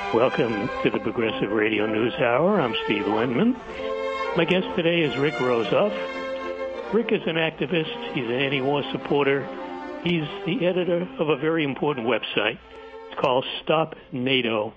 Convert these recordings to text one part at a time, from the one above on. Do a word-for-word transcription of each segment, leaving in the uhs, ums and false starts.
Welcome to the Progressive Radio News Hour. I'm Steve Lindman. My guest today is Rick Rozoff. Rick is an activist. He's an anti-war supporter. He's the editor of a very important website. It's called Stop NATO.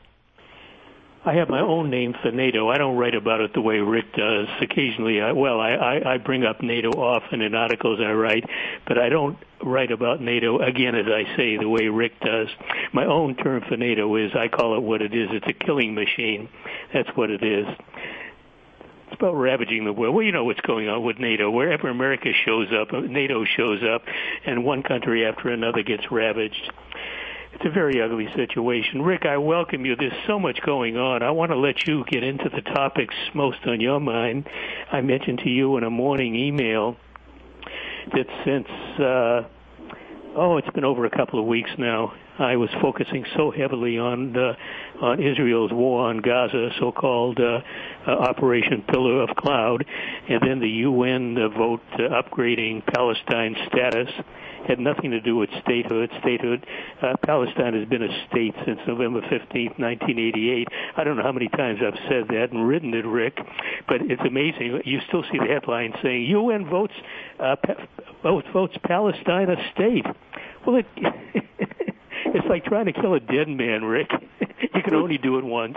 I have my own name for NATO. I don't write about it the way Rick does. Occasionally, I, well, I, I, I bring up NATO often in articles I write, but I don't write about NATO, again, as I say, the way Rick does. My own term for NATO is, I call it what it is. It's a killing machine. That's what it is. It's about ravaging the world. Well, you know what's going on with NATO. Wherever America shows up, NATO shows up, and one country after another gets ravaged. It's a very ugly situation. Rick, I welcome you. There's so much going on. I want to let you get into the topics most on your mind. I mentioned to you in a morning email that since, uh, oh, it's been over a couple of weeks now, I was focusing so heavily on uh, on Israel's war on Gaza, so-called uh, uh, Operation Pillar of Cloud, and then the U N uh, vote uh, upgrading Palestine's status. Had nothing to do with statehood. Statehood. Uh, Palestine has been a state since November fifteenth, nineteen eighty-eight. I don't know how many times I've said that and written it, Rick, but it's amazing. You still see the headline saying U N votes uh, votes, votes Palestine a state. Well, it, it's like trying to kill a dead man, Rick. You can only do it once.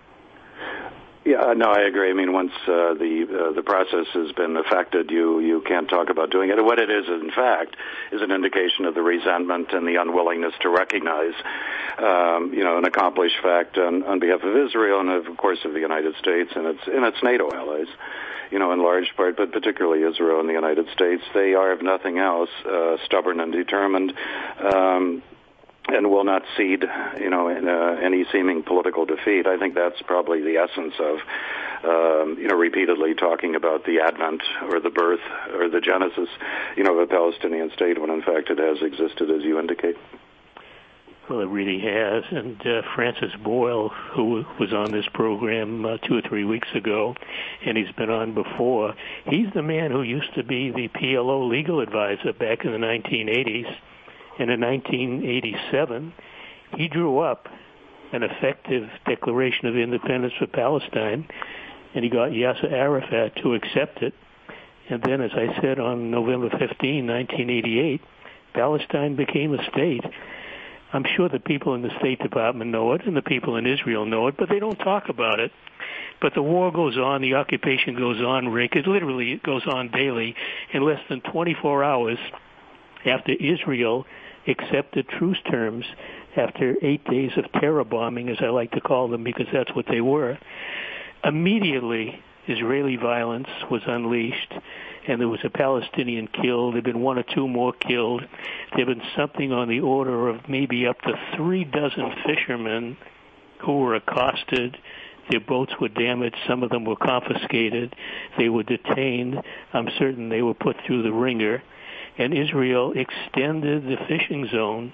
Yeah, no, I agree. I mean, once uh, the uh, the process has been affected, you you can't talk about doing it. And what it is, in fact, is an indication of the resentment and the unwillingness to recognize, um, you know, an accomplished fact on, on behalf of Israel and, of course, of the United States and its and its NATO allies. You know, in large part, but particularly Israel and the United States, they are, if nothing else, uh, stubborn and determined. Um, and will not cede, you know, in uh, any seeming political defeat. I think that's probably the essence of, um, you know, repeatedly talking about the advent or the birth or the genesis, you know, of a Palestinian state when, in fact, it has existed, as you indicate. Well, it really has. And uh, Francis Boyle, who was on this program uh, two or three weeks ago, and he's been on before, he's the man who used to be the P L O legal advisor back in the nineteen eighties. And in nineteen eighty-seven, he drew up an effective declaration of independence for Palestine, and he got Yasser Arafat to accept it. And then, as I said, on November fifteenth, nineteen eighty-eight, Palestine became a state. I'm sure the people in the State Department know it, and the people in Israel know it, but they don't talk about it. But the war goes on, the occupation goes on, Rick. It literally goes on daily. In less than twenty-four hours after Israel accepted truce terms, after eight days of terror bombing, as I like to call them, because that's what they were, immediately Israeli violence was unleashed, and there was a Palestinian killed. There have been one or two more killed. There have been something on the order of maybe up to three dozen fishermen who were accosted. Their boats were damaged. Some of them were confiscated. They were detained. I'm certain they were put through the ringer. And Israel extended the fishing zone.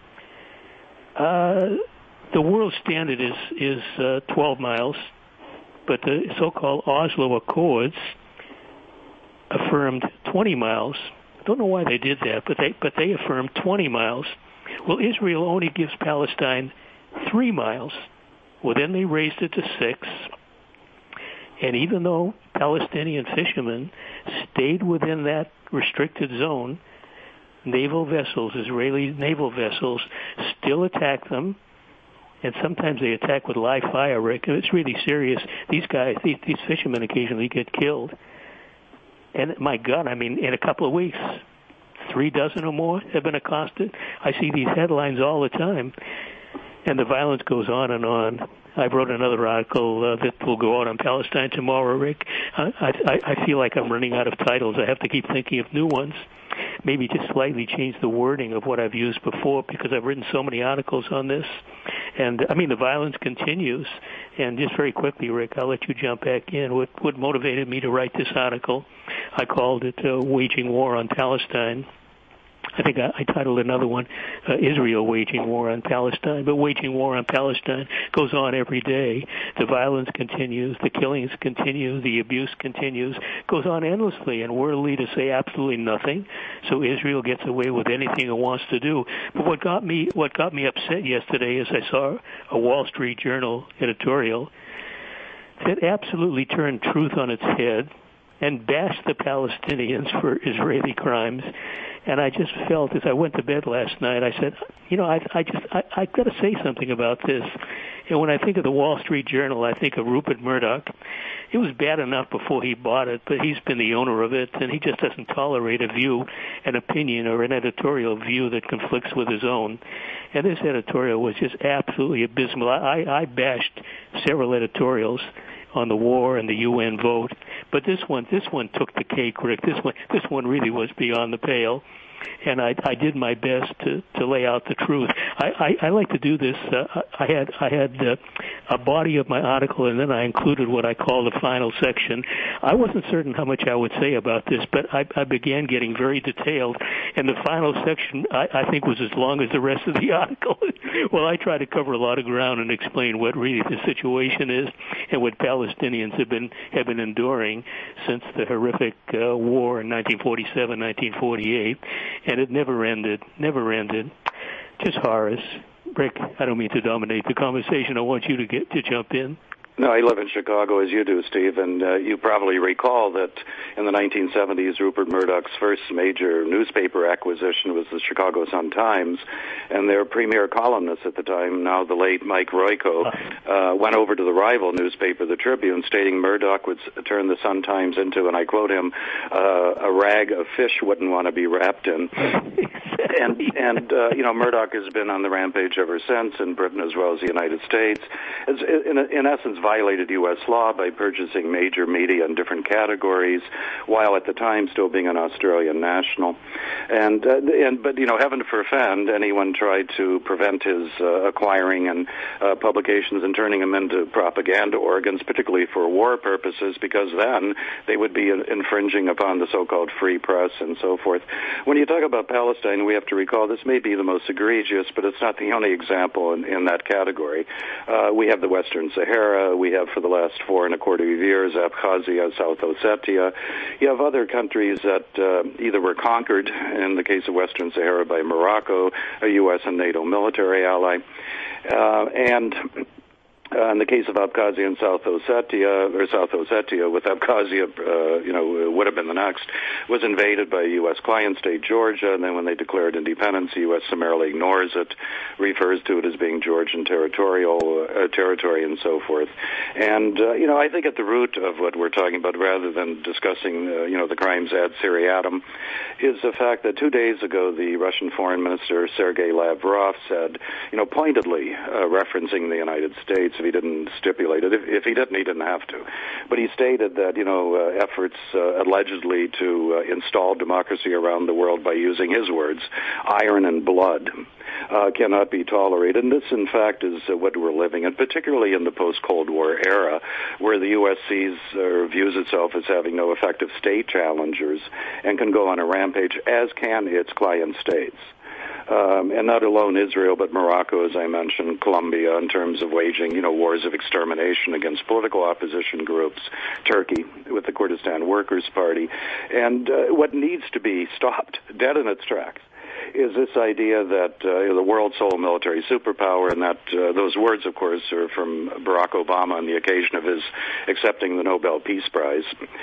Uh, the world standard is is uh, twelve miles, but the so-called Oslo Accords affirmed twenty miles. I don't know why they did that, but they but they affirmed twenty miles. Well, Israel only gives Palestine three miles. Well, then they raised it to six. And even though Palestinian fishermen stayed within that restricted zone, naval vessels, Israeli naval vessels, still attack them, and sometimes they attack with live fire, Rick. It's really serious. These guys, these, these fishermen occasionally get killed. And my God, I mean, in a couple of weeks, three dozen or more have been accosted. I see these headlines all the time, and the violence goes on and on. I wrote another article uh, that will go out on Palestine tomorrow, Rick. I, I, I feel like I'm running out of titles. I have to keep thinking of new ones. Maybe just slightly change the wording of what I've used before, because I've written so many articles on this. And, I mean, the violence continues. And just very quickly, Rick, I'll let you jump back in. What, what motivated me to write this article, I called it uh, Waging War on Palestine. I think I, I titled another one, uh, Israel Waging War on Palestine. But waging war on Palestine goes on every day. The violence continues, the killings continue, the abuse continues, goes on endlessly, and world leaders say absolutely nothing. So Israel gets away with anything it wants to do. But what got me, what got me upset yesterday is I saw a Wall Street Journal editorial that absolutely turned truth on its head and bashed the Palestinians for Israeli crimes. And I just felt, as I went to bed last night, I said, you know, I, I just, I, I've got to say something about this. And when I think of the Wall Street Journal, I think of Rupert Murdoch. It was bad enough before he bought it, but he's been the owner of it, and he just doesn't tolerate a view, an opinion, or an editorial view that conflicts with his own. And this editorial was just absolutely abysmal. I, I bashed several editorials on the war and the U N vote, but this one, this one took the cake, Rick. This one, this one really was beyond the pale. And I, I did my best to, to lay out the truth. I, I, I like to do this. Uh, I had I had uh, a body of my article, and then I included what I call the final section. I wasn't certain how much I would say about this, but I, I began getting very detailed. And the final section, I, I think, was as long as the rest of the article. Well, I try to cover a lot of ground and explain what really the situation is and what Palestinians have been have been enduring since the horrific uh, war in nineteen forty-seven, nineteen forty-eight. And it never ended, never ended. Just horrors. Rick, I don't mean to dominate the conversation. I want you to get to jump in. No, I live in Chicago, as you do, Steve, and uh, you probably recall that in the nineteen seventies, Rupert Murdoch's first major newspaper acquisition was the Chicago Sun-Times, and their premier columnist at the time, now the late Mike Royko, uh, went over to the rival newspaper, the Tribune, stating Murdoch would turn the Sun-Times into, and I quote him, uh, a rag a fish wouldn't want to be wrapped in. And, and uh, you know, Murdoch has been on the rampage ever since, in Britain as well as the United States. It's, in, in essence, violated U S law by purchasing major media in different categories, while at the time still being an Australian national. And, uh, and but, you know, heaven forfend anyone tried to prevent his uh, acquiring and uh, publications and turning them into propaganda organs, particularly for war purposes, because then they would be infringing upon the so-called free press and so forth. When you talk about Palestine, we have to recall this may be the most egregious, but it's not the only example in, in that category. Uh, we have the Western Sahara. We have, for the last four and a quarter of years, Abkhazia, South Ossetia. You have other countries that uh, either were conquered, in the case of Western Sahara, by Morocco, a U S and NATO military ally, uh, and Uh, in the case of Abkhazia and South Ossetia, or South Ossetia, with Abkhazia, uh, you know, would have been the next, was invaded by U S client state Georgia, and then when they declared independence, the U S summarily ignores it, refers to it as being Georgian territorial uh, territory, and so forth. And uh, you know, I think at the root of what we're talking about, rather than discussing, uh, you know, the crimes ad seriatim, is the fact that two days ago the Russian Foreign Minister Sergei Lavrov said, you know, pointedly uh, referencing the United States, if he didn't stipulate it. If, if he didn't, he didn't have to. But he stated that, you know, uh, efforts uh, allegedly to uh, install democracy around the world by using his words, iron and blood, uh, cannot be tolerated. And this, in fact, is uh, what we're living in, particularly in the post-Cold War era, where the U S sees or views itself as having no effective state challengers and can go on a rampage, as can its client states. Um, and not alone Israel, but Morocco, as I mentioned, Colombia, in terms of waging, you know, wars of extermination against political opposition groups, Turkey with the Kurdistan Workers' Party. And uh, what needs to be stopped dead in its tracks is this idea that uh, the world's sole military superpower, and that uh, those words, of course, are from Barack Obama on the occasion of his accepting the Nobel Peace Prize.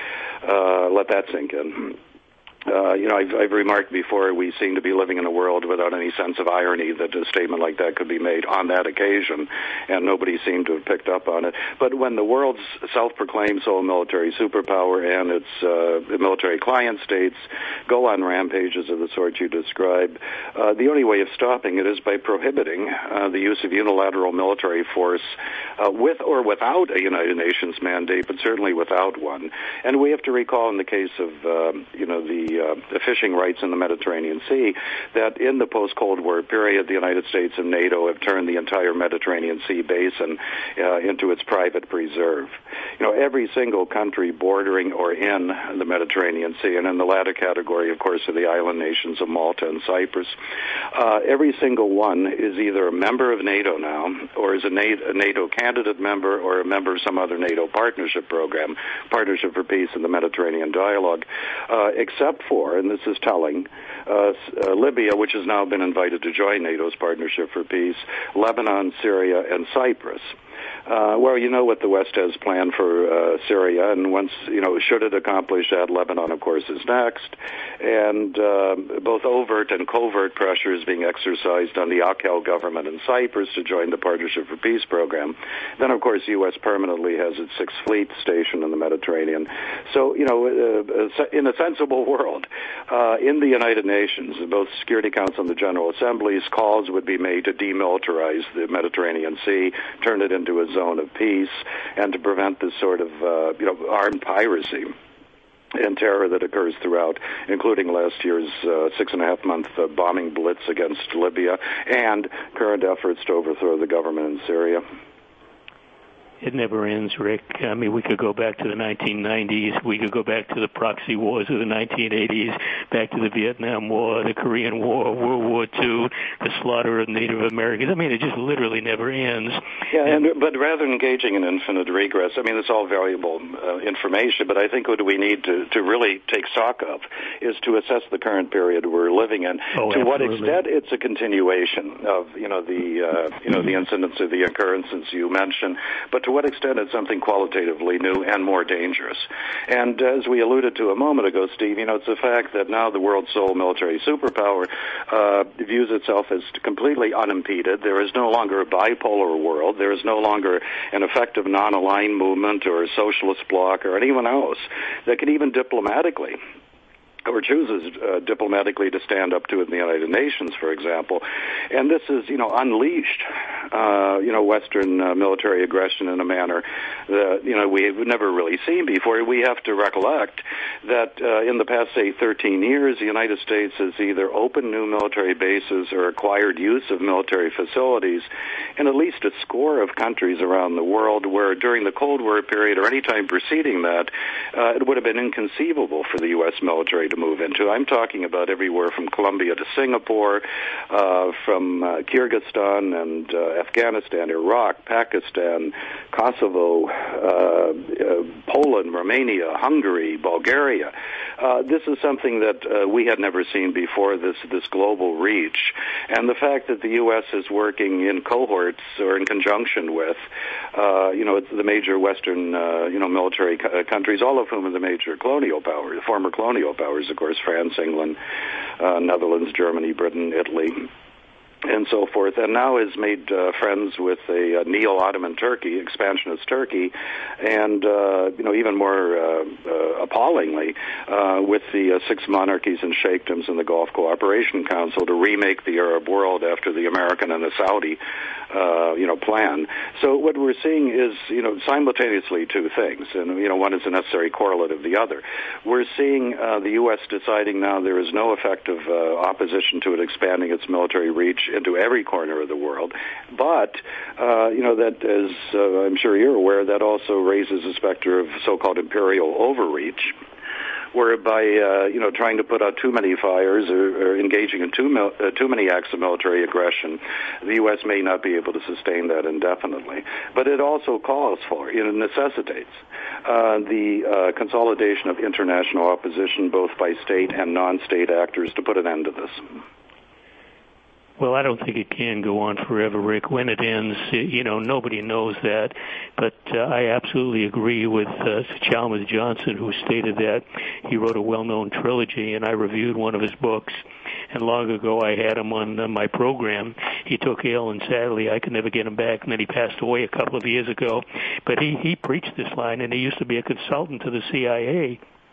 Uh, let that sink in. Uh, you know, I've, I've remarked before, we seem to be living in a world without any sense of irony that a statement like that could be made on that occasion, and nobody seemed to have picked up on it. But when the world's self-proclaimed sole military superpower and its uh, military client states go on rampages of the sort you describe, uh, the only way of stopping it is by prohibiting uh, the use of unilateral military force uh, with or without a United Nations mandate, but certainly without one. And we have to recall in the case of, uh, you know, the uh, the fishing rights in the Mediterranean Sea, that in the post-Cold War period, the United States and NATO have turned the entire Mediterranean Sea basin uh, into its private preserve. You know, every single country bordering or in the Mediterranean Sea, and in the latter category, of course, are the island nations of Malta and Cyprus, uh, every single one is either a member of NATO now, or is a NATO candidate member, or a member of some other NATO partnership program, Partnership for Peace in the Mediterranean Dialogue, uh, except for, and this is telling, uh, uh, Libya, which has now been invited to join NATO's Partnership for Peace, Lebanon, Syria, and Cyprus. Uh, well, you know what the West has planned for uh, Syria, and once, you know, should it accomplish that, Lebanon, of course, is next. And uh, both overt and covert pressure is being exercised on the Akel government in Cyprus to join the Partnership for Peace program. Then, of course, the U S permanently has its Sixth Fleet stationed in the Mediterranean. So, you know, uh, in a sensible world, uh, in the United Nations, both Security Council and the General Assemblies, calls would be made to demilitarize the Mediterranean Sea, turn it into a zone of peace, and to prevent this sort of, uh, you know, armed piracy and terror that occurs throughout, including last year's uh, six and a half month uh, bombing blitz against Libya and current efforts to overthrow the government in Syria. It never ends, Rick. I mean, we could go back to the nineteen nineties. We could go back to the proxy wars of the nineteen eighties, back to the Vietnam War, the Korean War, World War Two, the slaughter of Native Americans. I mean, it just literally never ends. Yeah, and, but rather than engaging in infinite regress, I mean, it's all valuable uh, information, but I think what we need to, to really take stock of is to assess the current period we're living in. Oh, to absolutely. what extent it's a continuation of, you know, the, uh, you know, the incidents or the occurrences you mentioned, but to what extent it's something qualitatively new and more dangerous. And as we alluded to a moment ago, Steve, you know, it's the fact that now the world's sole military superpower uh, views itself as completely unimpeded. There is no longer a bipolar world. There is no longer an effective non-aligned movement or a socialist bloc or anyone else that can even diplomatically or chooses uh, diplomatically to stand up to it in the United Nations, for example. And this is, you know, unleashed, uh, you know, Western uh, military aggression in a manner that, you know, we've never really seen before. We have to recollect that uh, in the past, say, thirteen years, the United States has either opened new military bases or acquired use of military facilities in at least a score of countries around the world, where during the Cold War period or any time preceding that, uh, it would have been inconceivable for the U S military to move into. I'm talking about everywhere from Colombia to Singapore, uh, from uh, Kyrgyzstan and uh, Afghanistan, Iraq, Pakistan, Kosovo, uh, uh, Poland, Romania, Hungary, Bulgaria. Uh, this is something that uh, we had never seen before, this this global reach. And the fact that the U S is working in cohorts or in conjunction with, uh, you know, the major Western, uh, you know, military co- countries, all of whom are the major colonial powers, former colonial powers, of course, France, England, uh, Netherlands, Germany, Britain, Italy, and so forth, and now has made uh, friends with a, a neo-Ottoman Turkey, expansionist Turkey, and, uh, you know, even more uh, uh, appallingly, uh, with the uh, six monarchies and sheikdoms in the Gulf Cooperation Council to remake the Arab world after the American and the Saudi, uh, you know, plan. So what we're seeing is, you know, simultaneously two things, and, you know, one is a necessary correlate of the other. We're seeing uh, the U S deciding now there is no effective uh, opposition to it expanding its military reach into every corner of the world. But, uh, you know, that, as uh, I'm sure you're aware, that also raises a specter of so-called imperial overreach, whereby, uh, you know, trying to put out too many fires or, or engaging in too, mil- uh, too many acts of military aggression, the U S may not be able to sustain that indefinitely. But it also calls for, you know, necessitates uh, the uh, consolidation of international opposition, both by state and non-state actors, to put an end to this. Well, I don't think it can go on forever, Rick. When it ends, you know, nobody knows that. But uh, I absolutely agree with uh, Chalmers Johnson, who stated that he wrote a well-known trilogy, and I reviewed one of his books. And long ago, I had him on uh, my program. He took ill, and sadly, I could never get him back. And then he passed away a couple of years ago. But he, he preached this line, and he used to be a consultant to the C I A.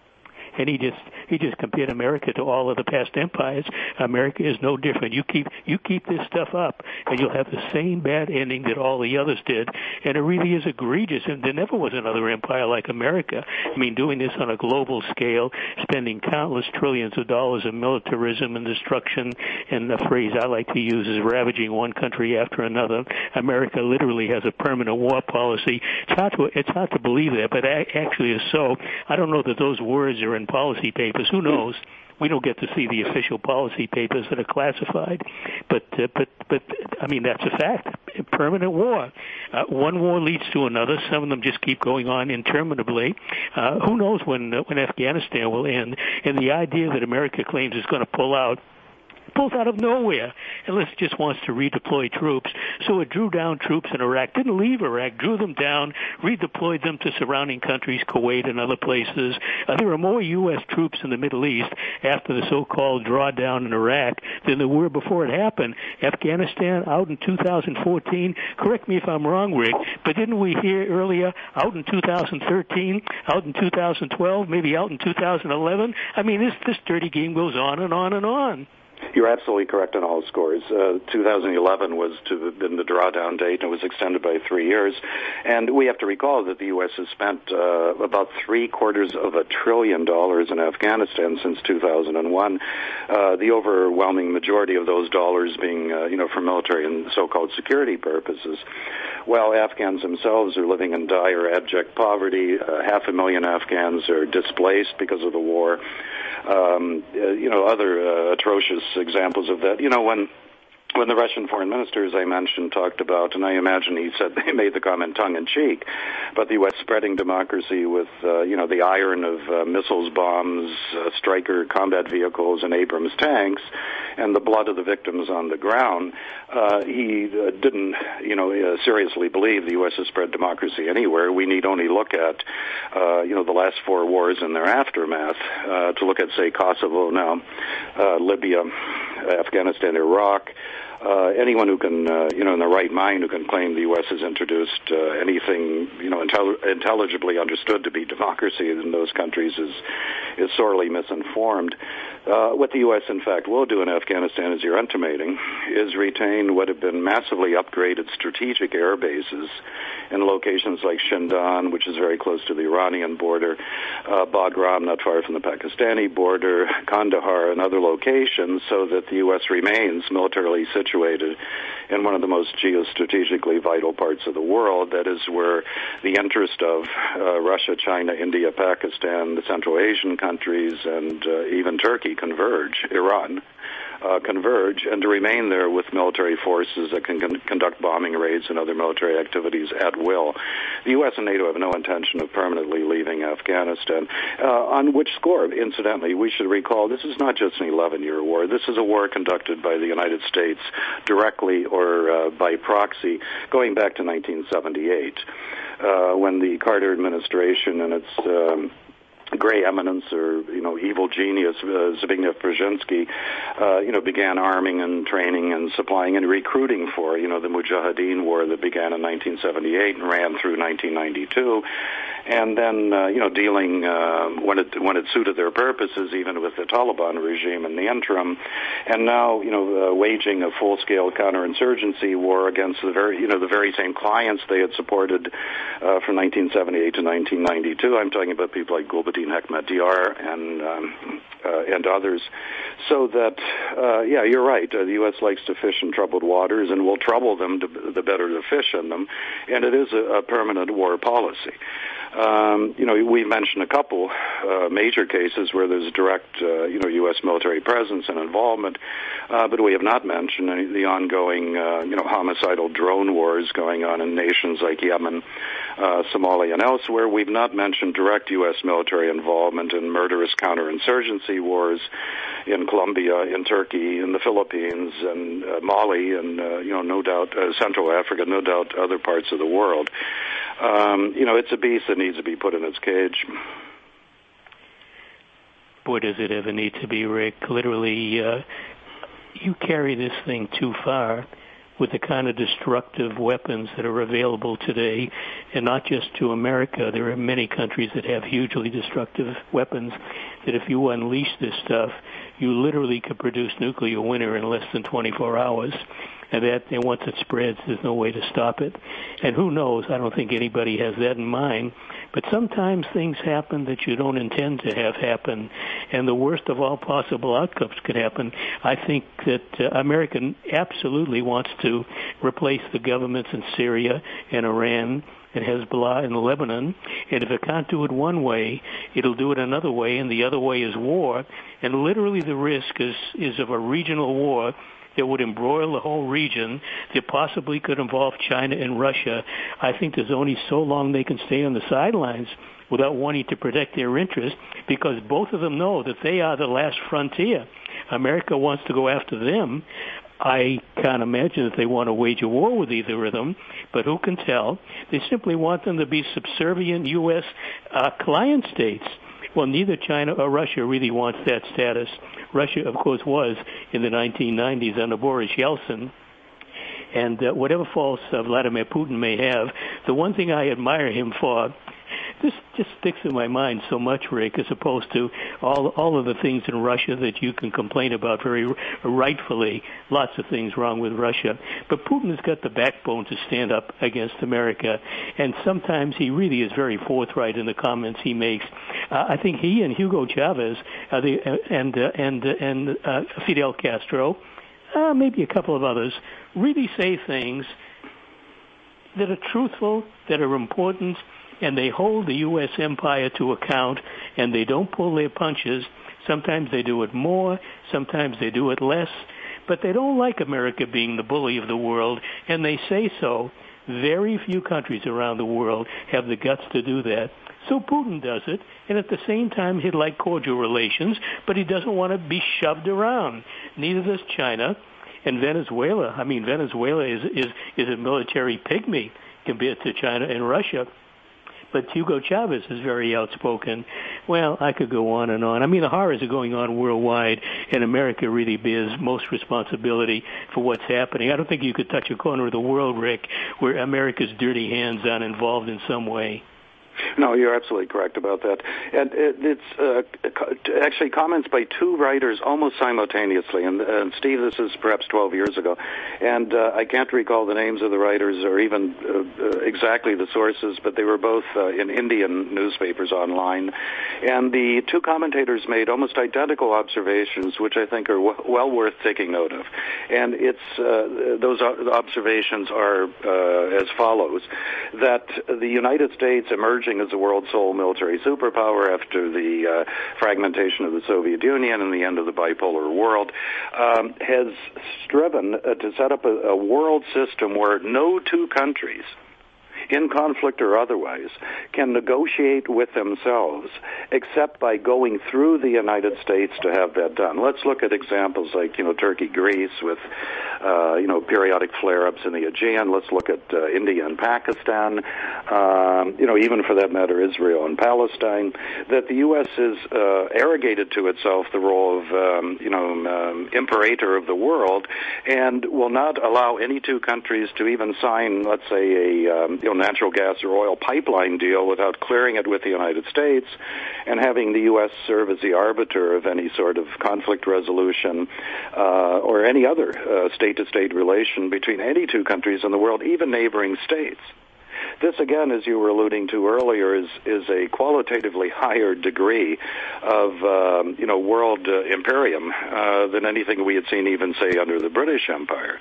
and he just he just compared America to all of the past empires. America is no different. You keep you keep this stuff up, and you'll have the same bad ending that all the others did. And it really is egregious. And there never was another empire like America. I mean, doing this on a global scale, spending countless trillions of dollars in militarism and destruction, and the phrase I like to use is ravaging one country after another. America literally has a permanent war policy. It's hard to, it's hard to believe that, but it actually is so. I don't know that those words are in policy papers. Who knows? We don't get to see the official policy papers that are classified, but uh, but but I mean that's a fact. Permanent war. Uh, one war leads to another. Some of them just keep going on interminably. Uh, who knows when uh, when Afghanistan will end? And the idea that America claims it's going to pull out. Pulls out of nowhere, unless it just wants to redeploy troops. So it drew down troops in Iraq, didn't leave Iraq, drew them down, redeployed them to surrounding countries, Kuwait and other places. Uh, there are more U S troops in the Middle East after the so-called drawdown in Iraq than there were before it happened. Afghanistan out in two thousand fourteen, correct me if I'm wrong, Rick, but didn't we hear earlier out in two thousand thirteen, out in two thousand twelve, maybe out in two thousand eleven? I mean, this, this dirty game goes on and on and on. You're absolutely correct on all scores. Uh, two thousand eleven was to have been the drawdown date, and it was extended by three years. And we have to recall that the U S has spent uh, about three quarters of a trillion dollars in Afghanistan since two thousand one. Uh, the overwhelming majority of those dollars being, uh, you know, for military and so-called security purposes. While Afghans themselves are living in dire, abject poverty, uh, half a million Afghans are displaced because of the war. Um, uh, you know, other uh, atrocious examples of that. You know, when when the Russian foreign minister, as I mentioned, talked about, and I imagine he said they made the comment tongue-in-cheek, but the U S spreading democracy with, uh, you know, the iron of uh, missiles, bombs, uh, Stryker combat vehicles, and Abrams tanks, and the blood of the victims on the ground, uh, he uh, didn't, you know, uh, seriously believe the U S has spread democracy anywhere. We need only look at, uh, you know, the last four wars and their aftermath uh, to look at, say, Kosovo now, uh, Libya, Afghanistan, Iraq. Uh, anyone who can, uh, you know, in their right mind, who can claim the U S has introduced uh, anything, you know, intel- intelligibly understood to be democracy in those countries is is sorely misinformed. Uh, what the U S, in fact, will do in Afghanistan, as you're intimating, is retain what have been massively upgraded strategic air bases in locations like Shindan, which is very close to the Iranian border, uh, Bagram, not far from the Pakistani border, Kandahar, and other locations, so that the U S remains militarily situated in one of the most geostrategically vital parts of the world. That is where the interest of uh, Russia, China, India, Pakistan, the Central Asian countries, and uh, even Turkey converge, Iran. Uh, converge, and to remain there with military forces that can con- conduct bombing raids and other military activities at will. The U S and NATO have no intention of permanently leaving Afghanistan. Uh, on which score, incidentally, we should recall this is not just an eleven-year war. This is a war conducted by the United States directly or uh, by proxy going back to nineteen seventy-eight, uh, when the Carter administration and its um, gray eminence, or, you know, evil genius, uh, Zbigniew Brzezinski, uh, you know, began arming and training and supplying and recruiting for, you know, the Mujahideen war that began in nineteen seventy-eight and ran through nineteen ninety-two. And then, uh, you know, dealing uh, when it when it suited their purposes, even with the Taliban regime in the interim, and now, you know, uh, waging a full-scale counterinsurgency war against the very, you know, the very same clients they had supported uh, from nineteen seventy-eight to nineteen ninety-two. I'm talking about people like Gulbuddin Hekmatyar and um, uh, and others. So that, uh, yeah, you're right. Uh, the U S likes to fish in troubled waters, and will trouble them to, the better to fish in them. And it is a, a permanent war policy. Um, you know, we mentioned a couple uh, major cases where there's direct, uh, you know, U S military presence and involvement, uh, but we have not mentioned any, the ongoing, uh, you know, homicidal drone wars going on in nations like Yemen, uh, Somalia, and elsewhere. We've not mentioned direct U S military involvement in murderous counterinsurgency wars in Colombia, in Turkey, in the Philippines, and uh, Mali, and, uh, you know, no doubt uh, Central Africa, no doubt other parts of the world. Um, you know, it's a beast that needs to be put in its cage. Boy, does it ever need to be, Rick. Literally, uh, you carry this thing too far with the kind of destructive weapons that are available today, and not just to America. There are many countries that have hugely destructive weapons that if you unleash this stuff, you literally could produce nuclear winter in less than twenty-four hours. And that, and once it spreads, there's no way to stop it. And who knows? I don't think anybody has that in mind. But sometimes things happen that you don't intend to have happen, and the worst of all possible outcomes could happen. I think that uh, America absolutely wants to replace the governments in Syria and Iran and Hezbollah and Lebanon, and if it can't do it one way, it'll do it another way, and the other way is war. And literally the risk is, is of a regional war that would embroil the whole region, that possibly could involve China and Russia. I think there's only so long they can stay on the sidelines without wanting to protect their interests, because both of them know that they are the last frontier. America wants to go after them. I can't imagine that they want to wage a war with either of them, but who can tell? They simply want them to be subservient U S uh, client states. Well, neither China or Russia really wants that status. Russia, of course, was in the nineteen nineties under Boris Yeltsin. And uh, whatever faults uh, Vladimir Putin may have, the one thing I admire him for, this just sticks in my mind so much, Rick, as opposed to all all of the things in Russia that you can complain about very rightfully. Lots of things wrong with Russia. But Putin has got the backbone to stand up against America, and sometimes he really is very forthright in the comments he makes. Uh, I think he and Hugo Chavez uh, the, uh, and uh, and uh, and uh, Fidel Castro, uh, maybe a couple of others, really say things that are truthful, that are important, and they hold the U S empire to account, and they don't pull their punches. Sometimes they do it more, sometimes they do it less, but they don't like America being the bully of the world, and they say so. Very few countries around the world have the guts to do that. So Putin does it, and at the same time he'd like cordial relations, but he doesn't want to be shoved around. Neither does China. And Venezuela, I mean, Venezuela is, is, is a military pygmy compared to China and Russia. But Hugo Chavez is very outspoken. Well, I could go on and on. I mean, the horrors are going on worldwide, and America really bears most responsibility for what's happening. I don't think you could touch a corner of the world, Rick, where America's dirty hands aren't involved in some way. No, you're absolutely correct about that. And it's uh, actually comments by two writers almost simultaneously. And, and Steve, this is perhaps twelve years ago. And uh, I can't recall the names of the writers or even uh, uh, exactly the sources, but they were both uh, in Indian newspapers online. And the two commentators made almost identical observations, which I think are w- well worth taking note of. And it's uh, those observations are uh, as follows, that the United States emerging as a world sole military superpower after the uh, fragmentation of the Soviet Union and the end of the bipolar world, um, has striven uh, to set up a, a world system where no two countries, in conflict or otherwise, can negotiate with themselves except by going through the United States to have that done. Let's look at examples like, you know, Turkey, Greece with, uh, you know, periodic flare-ups in the Aegean. Let's look at uh, India and Pakistan, um, you know, even for that matter, Israel and Palestine, that the U S has uh, arrogated to itself the role of, um, you know, um, imperator of the world and will not allow any two countries to even sign, let's say, a, um, you know, natural gas or oil pipeline deal without clearing it with the United States and having the U S serve as the arbiter of any sort of conflict resolution uh, or any other uh, state-to-state relation between any two countries in the world, even neighboring states. This, again, as you were alluding to earlier, is is a qualitatively higher degree of, um, you know, world uh, imperium uh, than anything we had seen even, say, under the British Empire.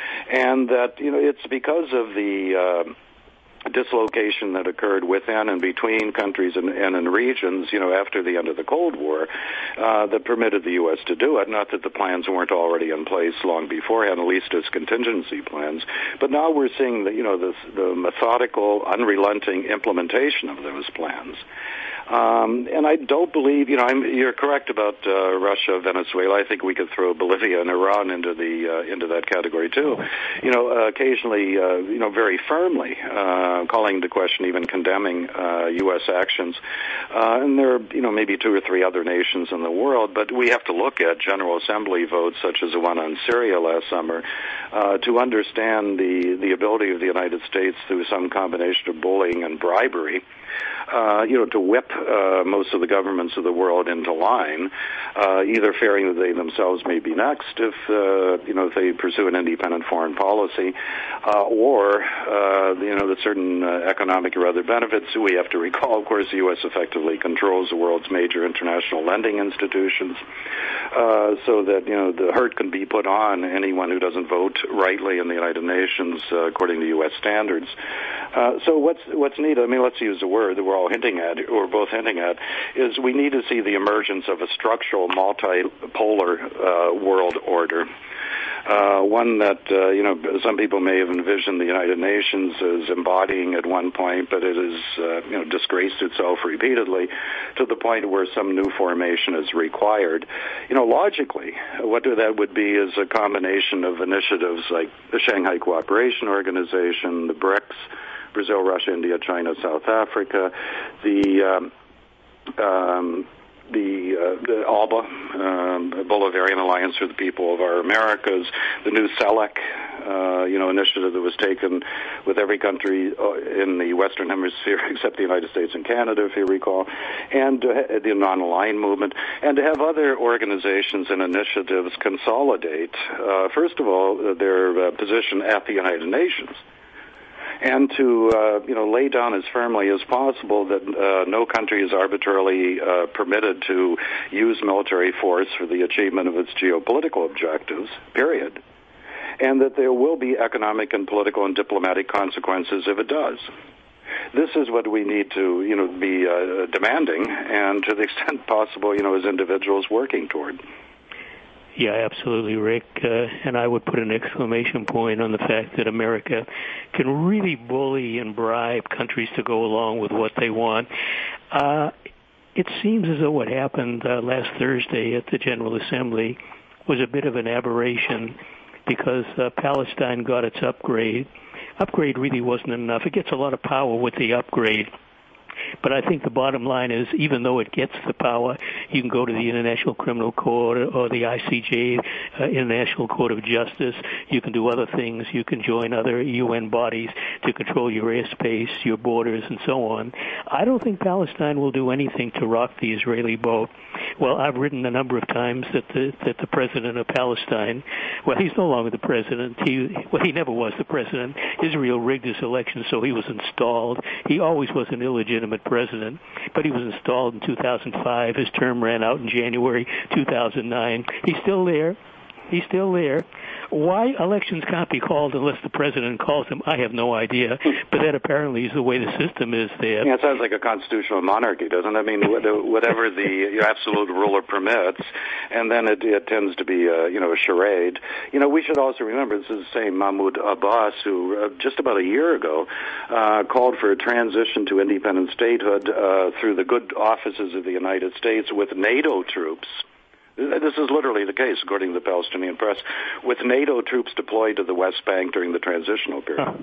And that, you know, it's because of the uh, dislocation that occurred within and between countries and, and in regions, you know, after the end of the Cold War, uh, that permitted the U S to do it. Not that the plans weren't already in place long beforehand, at least as contingency plans. But now we're seeing the, you know, the, the methodical, unrelenting implementation of those plans. Um, and I don't believe, you know, I'm, you're correct about uh, Russia, Venezuela. I think we could throw Bolivia and Iran into the uh, into that category too. You know, uh, occasionally, uh, you know, very firmly uh, calling into question, even condemning uh, U S actions. Uh, and there are, you know, maybe two or three other nations in the world, but we have to look at General Assembly votes such as the one on Syria last summer uh, to understand the the ability of the United States through some combination of bullying and bribery, Uh, you know, to whip uh, most of the governments of the world into line, uh, either fearing that they themselves may be next if, uh, you know, if they pursue an independent foreign policy, uh, or, uh, you know, that certain uh, economic or other benefits. We have to recall, of course, the U S effectively controls the world's major international lending institutions, uh, so that, you know, the hurt can be put on anyone who doesn't vote rightly in the United Nations uh, according to U S standards. Uh, so what's what's needed, I mean, let's use the word that we're all hinting at, or both hinting at, is we need to see the emergence of a structural multipolar uh, world order. Uh, one that, uh, you know, some people may have envisioned the United Nations as embodying at one point, but it has, uh, you know, disgraced itself repeatedly to the point where some new formation is required. You know, logically, what that would be is a combination of initiatives like the Shanghai Cooperation Organization, the BRICS, Brazil, Russia, India, China, South Africa, the um, um, the, uh, the ALBA, um, Bolivarian Alliance for the People of Our Americas, the new CELAC, uh, you know, initiative that was taken with every country in the Western Hemisphere except the United States and Canada, if you recall, and uh, the non-aligned movement, and to have other organizations and initiatives consolidate, uh, first of all, their uh, position at the United Nations, and to, uh, you know, lay down as firmly as possible that uh, no country is arbitrarily uh, permitted to use military force for the achievement of its geopolitical objectives, period, and that there will be economic and political and diplomatic consequences if it does. This is what we need to, you know, be uh, demanding, and to the extent possible, you know, as individuals working toward. Yeah, absolutely, Rick. Uh, and I would put an exclamation point on the fact that America can really bully and bribe countries to go along with what they want. Uh, it seems as though what happened uh, last Thursday at the General Assembly was a bit of an aberration because uh, Palestine got its upgrade. Upgrade really wasn't enough. It gets a lot of power with the upgrade. But I think the bottom line is, even though it gets the power, you can go to the International Criminal Court or the I C J, uh, International Court of Justice. You can do other things. You can join other U N bodies to control your airspace, your borders, and so on. I don't think Palestine will do anything to rock the Israeli boat. Well, I've written a number of times that the that the president of Palestine, well, he's no longer the president. He well, he never was the president. Israel rigged his election, so he was installed. He always was an illegitimate president, but he was installed in two thousand five. His term ran out in January two thousand nine. He's still there. He's still there. Why elections can't be called unless the president calls them, I have no idea. But that apparently is the way the system is there. Yeah, it sounds like a constitutional monarchy, doesn't it? I mean, whatever the absolute ruler permits, and then it, it tends to be a, you know, a charade. You know, we should also remember this is the same Mahmoud Abbas who uh, just about a year ago uh, called for a transition to independent statehood uh, through the good offices of the United States with NATO troops. This is literally the case, according to the Palestinian press, with NATO troops deployed to the West Bank during the transitional period. Huh.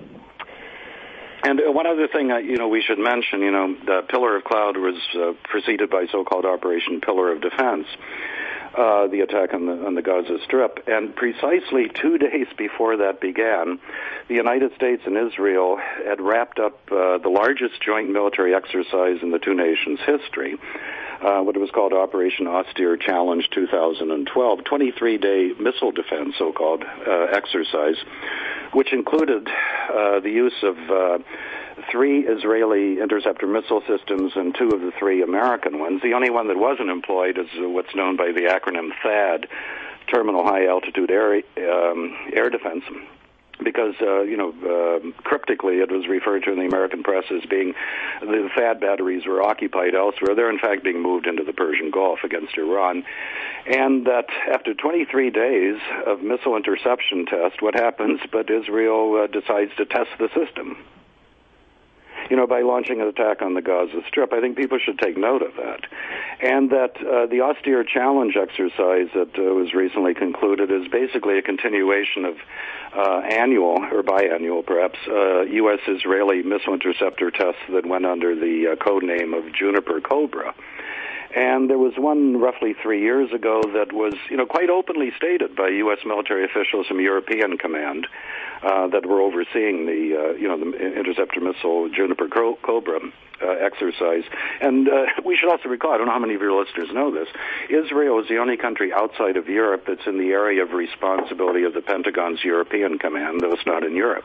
And uh, one other thing, uh, you know, we should mention, you know, the Pillar of Cloud was uh, preceded by so-called Operation Pillar of Defense, uh, the attack on the, on the Gaza Strip. And precisely two days before that began, the United States and Israel had wrapped up uh, the largest joint military exercise in the two nations' history. Uh, what was called Operation Austere Challenge two thousand twelve, twenty-three day missile defense, so-called uh, exercise, which included uh, the use of uh, three Israeli interceptor missile systems and two of the three American ones. The only one that wasn't employed is what's known by the acronym THAAD, Terminal High Altitude Air, um, Air Defense. Because, uh, you know, uh, cryptically it was referred to in the American press as being the THAAD batteries were occupied elsewhere. They're, in fact, being moved into the Persian Gulf against Iran. And that after twenty-three days of missile interception test, what happens but Israel uh, decides to test the system. you know, by launching an attack on the Gaza Strip. I think people should take note of that. And that uh, the austere challenge exercise that uh, was recently concluded is basically a continuation of uh, annual, or biannual perhaps, uh, U S Israeli missile interceptor tests that went under the uh, code name of Juniper Cobra. And there was one roughly three years ago that was, you know, quite openly stated by U S military officials from European Command uh, that were overseeing the, uh, you know, the interceptor missile Juniper Cobra uh, exercise. And uh, we should also recall, I don't know how many of your listeners know this, Israel is the only country outside of Europe that's in the area of responsibility of the Pentagon's European Command, though it's not in Europe.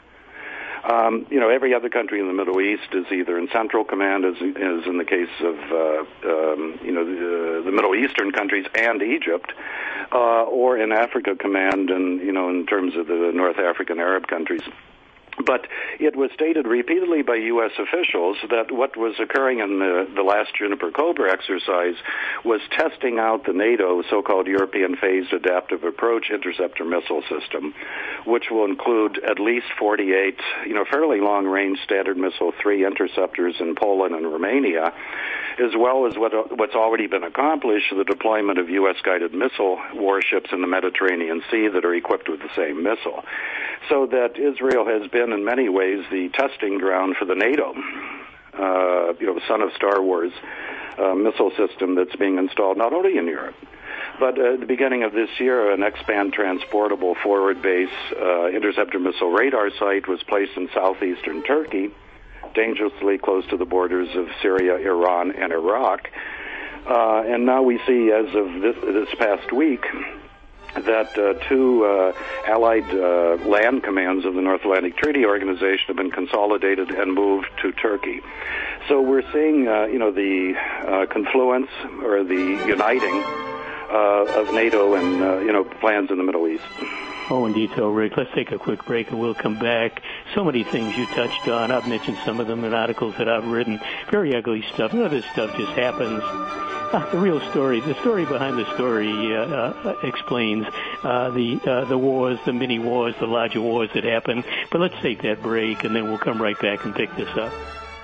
Um, you know, every other country in the Middle East is either in Central Command, as, as in the case of, uh, um, you know, the, the Middle Eastern countries and Egypt, uh, or in Africa Command, and, you know, in terms of the North African Arab countries. But it was stated repeatedly by U S officials that what was occurring in the, the last Juniper Cobra exercise was testing out the NATO so-called European Phased Adaptive Approach interceptor missile system, which will include at least forty-eight, you know, fairly long-range Standard Missile three interceptors in Poland and Romania, as well as what, what's already been accomplished, the deployment of U S-guided missile warships in the Mediterranean Sea that are equipped with the same missile. So that Israel has been, in many ways, the testing ground for the NATO, uh, you know, son of Star Wars uh, missile system that's being installed not only in Europe, but at the beginning of this year, an X-band transportable forward base uh, interceptor missile radar site was placed in southeastern Turkey, dangerously close to the borders of Syria, Iran, and Iraq. Uh, and now we see, as of this, this past week, that uh, two uh, allied uh, land commands of the North Atlantic Treaty Organization have been consolidated and moved to Turkey. So we're seeing, uh, you know, the uh, confluence or the uniting uh, of NATO and, uh, you know, plans in the Middle East. Oh, in detail, Rick. Let's take a quick break and we'll come back. So many things you touched on. I've mentioned some of them in articles that I've written. Very ugly stuff. None of this stuff just happens. Ah, the real story, the story behind the story uh, uh, explains uh, the uh, the wars, the mini wars, the larger wars that happen. But let's take that break and then we'll come right back and pick this up.